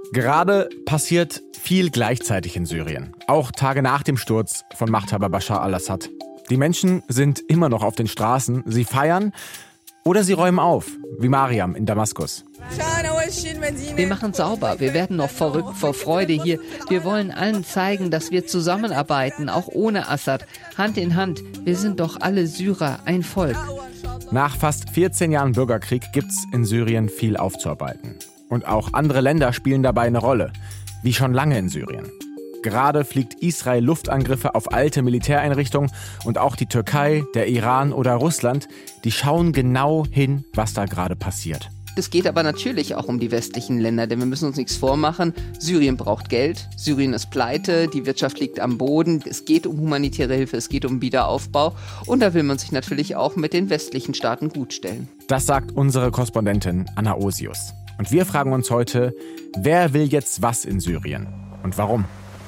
Gerade passiert viel gleichzeitig in Syrien, auch Tage nach dem Sturz von Machthaber Bashar al-Assad. Die Menschen sind immer noch auf den Straßen, sie feiern oder sie räumen auf, wie Mariam in Damaskus. Wir machen sauber, wir werden noch verrückt vor Freude hier. Wir wollen allen zeigen, dass wir zusammenarbeiten, auch ohne Assad, Hand in Hand. Wir sind doch alle Syrer, ein Volk. Nach fast 14 Jahren Bürgerkrieg gibt's in Syrien viel aufzuarbeiten. Und auch andere Länder spielen dabei eine Rolle, wie schon lange in Syrien. Gerade fliegt Israel Luftangriffe auf alte Militäreinrichtungen und auch die Türkei, der Iran oder Russland, die schauen genau hin, was da gerade passiert. Es geht aber natürlich auch um die westlichen Länder, denn wir müssen uns nichts vormachen. Syrien braucht Geld, Syrien ist pleite, die Wirtschaft liegt am Boden. Es geht um humanitäre Hilfe, es geht um Wiederaufbau. Und da will man sich natürlich auch mit den westlichen Staaten gutstellen. Das sagt unsere Korrespondentin Anna Osius. Und wir fragen uns heute, wer will jetzt was in Syrien und warum?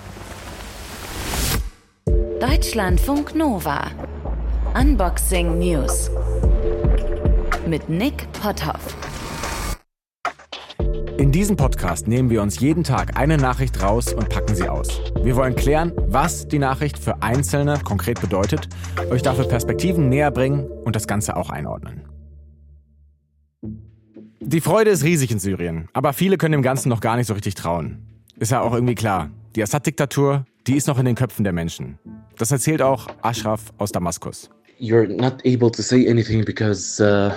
Deutschlandfunk Nova. Unboxing News. Mit Nick Potthoff. In diesem Podcast nehmen wir uns jeden Tag eine Nachricht raus und packen sie aus. Wir wollen klären, was die Nachricht für Einzelne konkret bedeutet, euch dafür Perspektiven näher bringen und das Ganze auch einordnen. Die Freude ist riesig in Syrien, aber viele können dem Ganzen noch gar nicht so richtig trauen. Ist ja auch irgendwie klar, die Assad-Diktatur, die ist noch in den Köpfen der Menschen. Das erzählt auch Ashraf aus Damaskus. You're not able to say anything because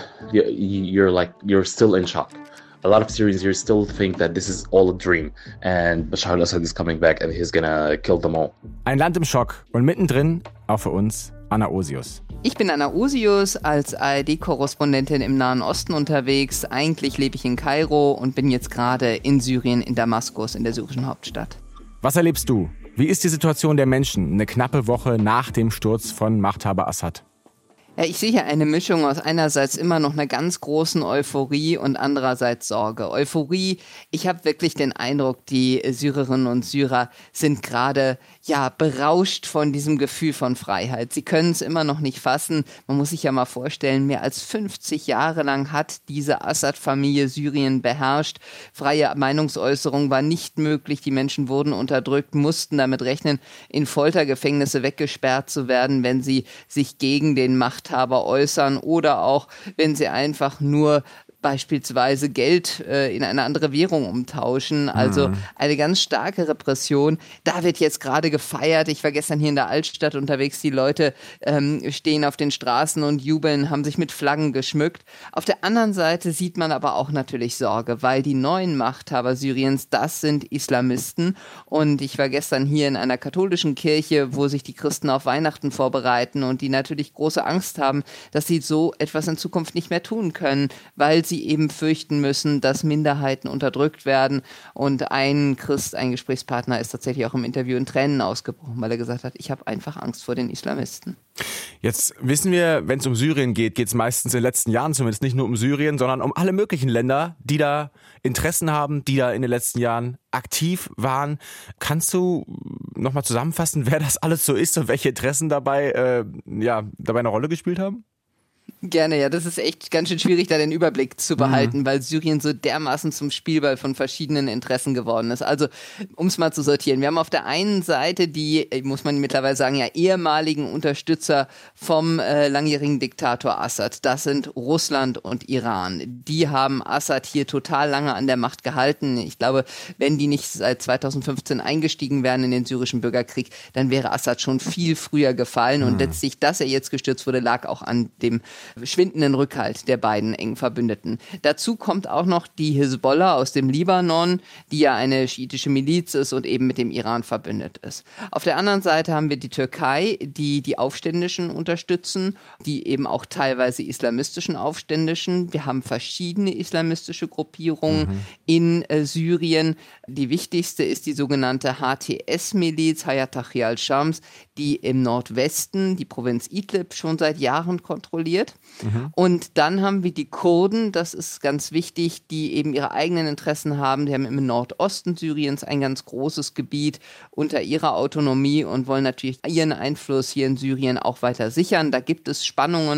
you're still in shock. A lot of Syrians here still think that this is all a dream and Bashar al-Assad is coming back and he's gonna kill them all. Ein Land im Schock und mittendrin, auch für uns, Anna Osius. Ich bin Anna Osius, als ARD-Korrespondentin im Nahen Osten unterwegs. Eigentlich lebe ich in Kairo und bin jetzt gerade in Syrien, in Damaskus, in der syrischen Hauptstadt. Was erlebst du? Wie ist die Situation der Menschen eine knappe Woche nach dem Sturz von Machthaber Assad? Ja, ich sehe hier eine Mischung aus einerseits immer noch einer ganz großen Euphorie und andererseits Sorge. Euphorie, ich habe wirklich den Eindruck, die Syrerinnen und Syrer sind gerade berauscht von diesem Gefühl von Freiheit. Sie können es immer noch nicht fassen. Man muss sich ja mal vorstellen, mehr als 50 Jahre lang hat diese Assad-Familie Syrien beherrscht. Freie Meinungsäußerung war nicht möglich. Die Menschen wurden unterdrückt, mussten damit rechnen, in Foltergefängnisse weggesperrt zu werden, wenn sie sich gegen den Machthaber äußern oder auch, wenn sie einfach nur beispielsweise Geld in eine andere Währung umtauschen. Also eine ganz starke Repression. Da wird jetzt gerade gefeiert. Ich war gestern hier in der Altstadt unterwegs. Die Leute stehen auf den Straßen und jubeln, haben sich mit Flaggen geschmückt. Auf der anderen Seite sieht man aber auch natürlich Sorge, weil die neuen Machthaber Syriens, das sind Islamisten. Und ich war gestern hier in einer katholischen Kirche, wo sich die Christen auf Weihnachten vorbereiten und die natürlich große Angst haben, dass sie so etwas in Zukunft nicht mehr tun können, weil sie eben fürchten müssen, dass Minderheiten unterdrückt werden. Und ein Gesprächspartner ist tatsächlich auch im Interview in Tränen ausgebrochen, weil er gesagt hat, ich habe einfach Angst vor den Islamisten. Jetzt wissen wir, wenn es um Syrien geht, geht es meistens in den letzten Jahren zumindest nicht nur um Syrien, sondern um alle möglichen Länder, die da Interessen haben, die da in den letzten Jahren aktiv waren. Kannst du nochmal zusammenfassen, wer das alles so ist und welche Interessen dabei eine Rolle gespielt haben? Gerne, ja, das ist echt ganz schön schwierig, da den Überblick zu behalten, weil Syrien so dermaßen zum Spielball von verschiedenen Interessen geworden ist. Also, um es mal zu sortieren, wir haben auf der einen Seite die, muss man mittlerweile sagen, ehemaligen Unterstützer vom langjährigen Diktator Assad. Das sind Russland und Iran. Die haben Assad hier total lange an der Macht gehalten. Ich glaube, wenn die nicht seit 2015 eingestiegen wären in den syrischen Bürgerkrieg, dann wäre Assad schon viel früher gefallen. Und letztlich, dass er jetzt gestürzt wurde, lag auch an dem schwindenden Rückhalt der beiden engen Verbündeten. Dazu kommt auch noch die Hisbollah aus dem Libanon, die ja eine schiitische Miliz ist und eben mit dem Iran verbündet ist. Auf der anderen Seite haben wir die Türkei, die die Aufständischen unterstützen, die eben auch teilweise islamistischen Aufständischen. Wir haben verschiedene islamistische Gruppierungen in Syrien. Die wichtigste ist die sogenannte HTS-Miliz, Hayat Tahrir al-Shams, die im Nordwesten die Provinz Idlib schon seit Jahren kontrolliert. Und dann haben wir die Kurden, das ist ganz wichtig, die eben ihre eigenen Interessen haben. Die haben im Nordosten Syriens ein ganz großes Gebiet unter ihrer Autonomie und wollen natürlich ihren Einfluss hier in Syrien auch weiter sichern. Da gibt es Spannungen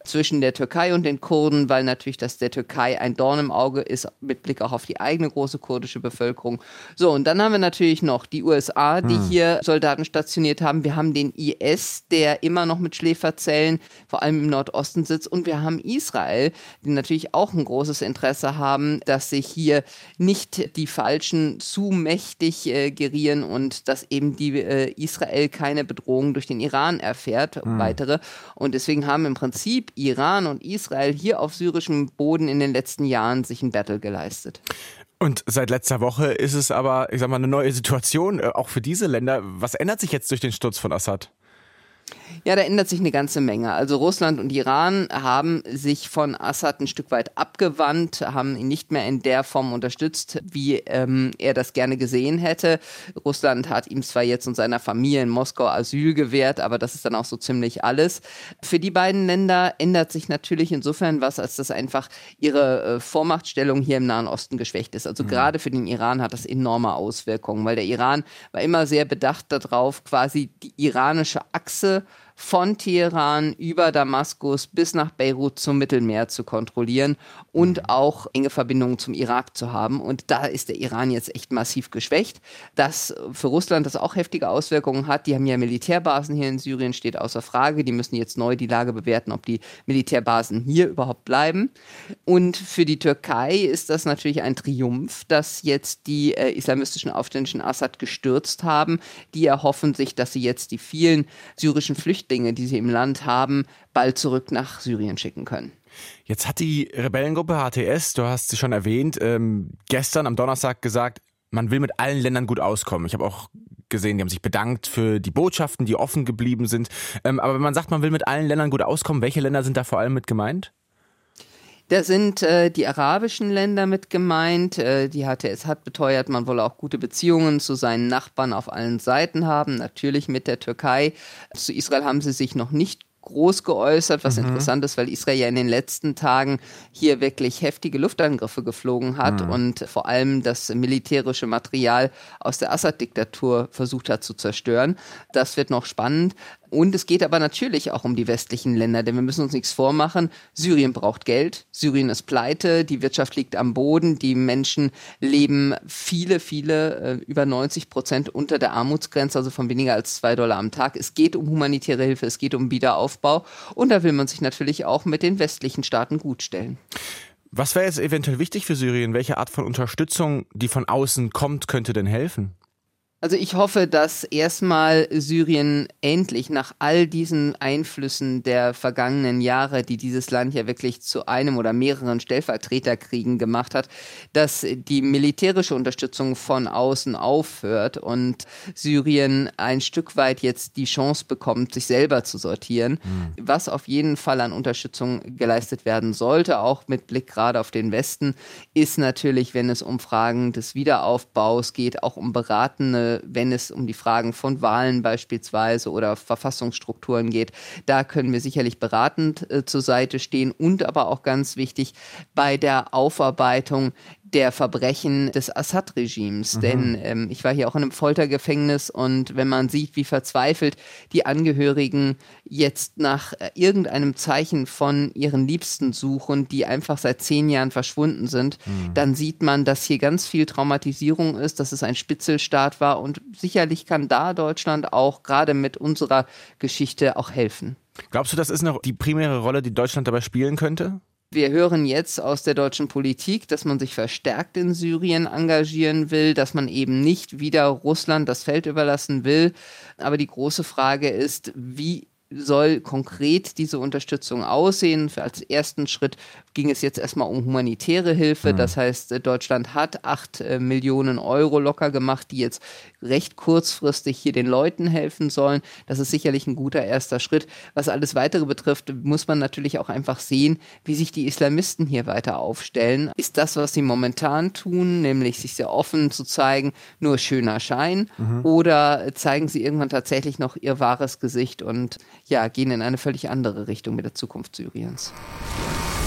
zwischen der Türkei und den Kurden, weil natürlich das der Türkei ein Dorn im Auge ist, mit Blick auch auf die eigene große kurdische Bevölkerung. So, und dann haben wir natürlich noch die USA, die hier Soldaten stationiert haben. Wir haben den IS, der immer noch mit Schläferzellen, vor allem im Nordosten sitzt. Und wir haben Israel, die natürlich auch ein großes Interesse haben, dass sich hier nicht die Falschen zu mächtig gerieren und dass eben Israel keine Bedrohung durch den Iran erfährt, weitere. Und deswegen haben im Prinzip Iran und Israel hier auf syrischem Boden in den letzten Jahren sich ein Battle geleistet. Und seit letzter Woche ist es aber, ich sag mal, eine neue Situation, auch für diese Länder. Was ändert sich jetzt durch den Sturz von Assad? Ja, da ändert sich eine ganze Menge. Also Russland und Iran haben sich von Assad ein Stück weit abgewandt, haben ihn nicht mehr in der Form unterstützt, wie er das gerne gesehen hätte. Russland hat ihm zwar jetzt und seiner Familie in Moskau Asyl gewährt, aber das ist dann auch so ziemlich alles. Für die beiden Länder ändert sich natürlich insofern was, als dass einfach ihre Vormachtstellung hier im Nahen Osten geschwächt ist. Also gerade für den Iran hat das enorme Auswirkungen, weil der Iran war immer sehr bedacht darauf, quasi die iranische Achse von Teheran über Damaskus bis nach Beirut zum Mittelmeer zu kontrollieren und auch enge Verbindungen zum Irak zu haben. Und da ist der Iran jetzt echt massiv geschwächt. Das für Russland das auch heftige Auswirkungen hat. Die haben ja Militärbasen hier in Syrien, steht außer Frage. Die müssen jetzt neu die Lage bewerten, ob die Militärbasen hier überhaupt bleiben. Und für die Türkei ist das natürlich ein Triumph, dass jetzt die islamistischen Aufständischen Assad gestürzt haben. Die erhoffen sich, dass sie jetzt die vielen syrischen Flüchtlinge, die sie im Land haben, bald zurück nach Syrien schicken können. Jetzt hat die Rebellengruppe HTS, du hast sie schon erwähnt, gestern am Donnerstag gesagt, man will mit allen Ländern gut auskommen. Ich habe auch gesehen, die haben sich bedankt für die Botschaften, die offen geblieben sind. Aber wenn man sagt, man will mit allen Ländern gut auskommen, welche Länder sind da vor allem mit gemeint? Da sind die arabischen Länder mit gemeint. Die HTS hat beteuert, man wolle auch gute Beziehungen zu seinen Nachbarn auf allen Seiten haben, natürlich mit der Türkei. Zu Israel haben sie sich noch nicht groß geäußert, was interessant ist, weil Israel ja in den letzten Tagen hier wirklich heftige Luftangriffe geflogen hat und vor allem das militärische Material aus der Assad-Diktatur versucht hat zu zerstören. Das wird noch spannend. Und es geht aber natürlich auch um die westlichen Länder, denn wir müssen uns nichts vormachen. Syrien braucht Geld, Syrien ist pleite, die Wirtschaft liegt am Boden, die Menschen leben viele, über 90% unter der Armutsgrenze, also von weniger als $2 am Tag. Es geht um humanitäre Hilfe, es geht um Wiederaufbau und da will man sich natürlich auch mit den westlichen Staaten gutstellen. Was wäre jetzt eventuell wichtig für Syrien? Welche Art von Unterstützung, die von außen kommt, könnte denn helfen? Also ich hoffe, dass erstmal Syrien endlich nach all diesen Einflüssen der vergangenen Jahre, die dieses Land ja wirklich zu einem oder mehreren Stellvertreterkriegen gemacht hat, dass die militärische Unterstützung von außen aufhört und Syrien ein Stück weit jetzt die Chance bekommt, sich selber zu sortieren, was auf jeden Fall an Unterstützung geleistet werden sollte, auch mit Blick gerade auf den Westen, ist natürlich, wenn es um Fragen des Wiederaufbaus geht, auch um beratende, wenn es um die Fragen von Wahlen beispielsweise oder Verfassungsstrukturen geht. Da können wir sicherlich beratend zur Seite stehen und aber auch ganz wichtig bei der Aufarbeitung der Verbrechen des Assad-Regimes. Denn ich war hier auch in einem Foltergefängnis und wenn man sieht, wie verzweifelt die Angehörigen jetzt nach irgendeinem Zeichen von ihren Liebsten suchen, die einfach seit 10 Jahren verschwunden sind, dann sieht man, dass hier ganz viel Traumatisierung ist, dass es ein Spitzelstaat war und sicherlich kann da Deutschland auch gerade mit unserer Geschichte auch helfen. Glaubst du, das ist noch die primäre Rolle, die Deutschland dabei spielen könnte? Wir hören jetzt aus der deutschen Politik, dass man sich verstärkt in Syrien engagieren will, dass man eben nicht wieder Russland das Feld überlassen will. Aber die große Frage ist, wie soll konkret diese Unterstützung aussehen? Als ersten Schritt ging es jetzt erstmal um humanitäre Hilfe. Das heißt, Deutschland hat 8 Millionen Euro locker gemacht, die jetzt recht kurzfristig hier den Leuten helfen sollen. Das ist sicherlich ein guter erster Schritt. Was alles Weitere betrifft, muss man natürlich auch einfach sehen, wie sich die Islamisten hier weiter aufstellen. Ist das, was sie momentan tun, nämlich sich sehr offen zu zeigen, nur schöner Schein? Oder zeigen sie irgendwann tatsächlich noch ihr wahres Gesicht und ja, gehen in eine völlig andere Richtung mit der Zukunft Syriens?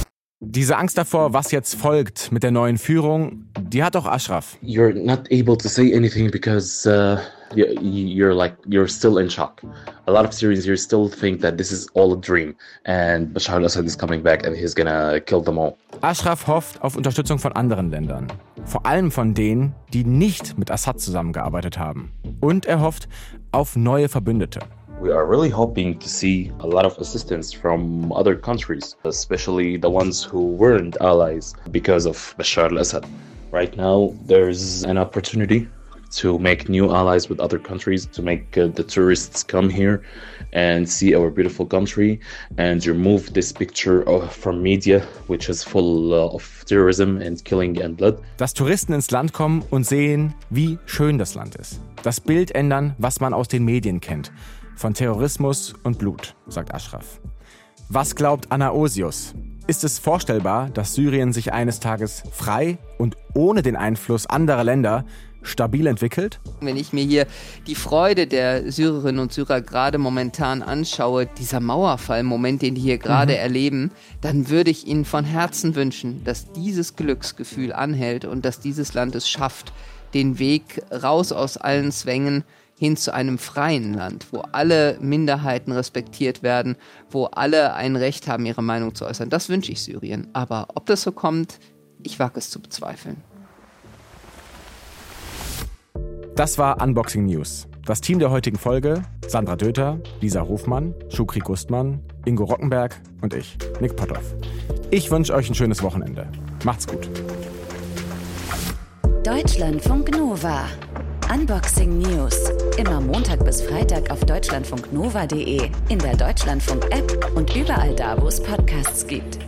Diese Angst davor, was jetzt folgt mit der neuen Führung, die hat auch Ashraf. You're not able to say anything because you're still in shock. A lot of Syrians here still think that this is all a dream and Bashar al-Assad is coming back and he's gonna kill them all. Ashraf hofft auf Unterstützung von anderen Ländern. Vor allem von denen, die nicht mit Assad zusammengearbeitet haben. Und er hofft auf neue Verbündete. We are really hoping to see a lot of assistance from other countries, especially the ones who weren't allies because of Bashar al-Assad. Right now, there's an opportunity to make new allies with other countries, to make the tourists come here and see our beautiful country and remove this picture from media, which is full of terrorism and killing and blood. Dass Touristen ins Land kommen und sehen, wie schön das Land ist. Das Bild ändern, was man aus den Medien kennt. Von Terrorismus und Blut, sagt Ashraf. Was glaubt Anna Osius? Ist es vorstellbar, dass Syrien sich eines Tages frei und ohne den Einfluss anderer Länder stabil entwickelt? Wenn ich mir hier die Freude der Syrerinnen und Syrer gerade momentan anschaue, dieser Mauerfall-Moment, den die hier gerade erleben, dann würde ich ihnen von Herzen wünschen, dass dieses Glücksgefühl anhält und dass dieses Land es schafft, den Weg raus aus allen Zwängen hin zu einem freien Land, wo alle Minderheiten respektiert werden, wo alle ein Recht haben, ihre Meinung zu äußern. Das wünsche ich Syrien. Aber ob das so kommt, ich wage es zu bezweifeln. Das war Unboxing News. Das Team der heutigen Folge: Sandra Döter, Lisa Hofmann, Shukri Gustmann, Ingo Rockenberg und ich, Nick Potthoff. Ich wünsche euch ein schönes Wochenende. Macht's gut. Deutschlandfunk Nova. Unboxing News. Immer Montag bis Freitag auf deutschlandfunknova.de, in der Deutschlandfunk-App und überall da, wo es Podcasts gibt.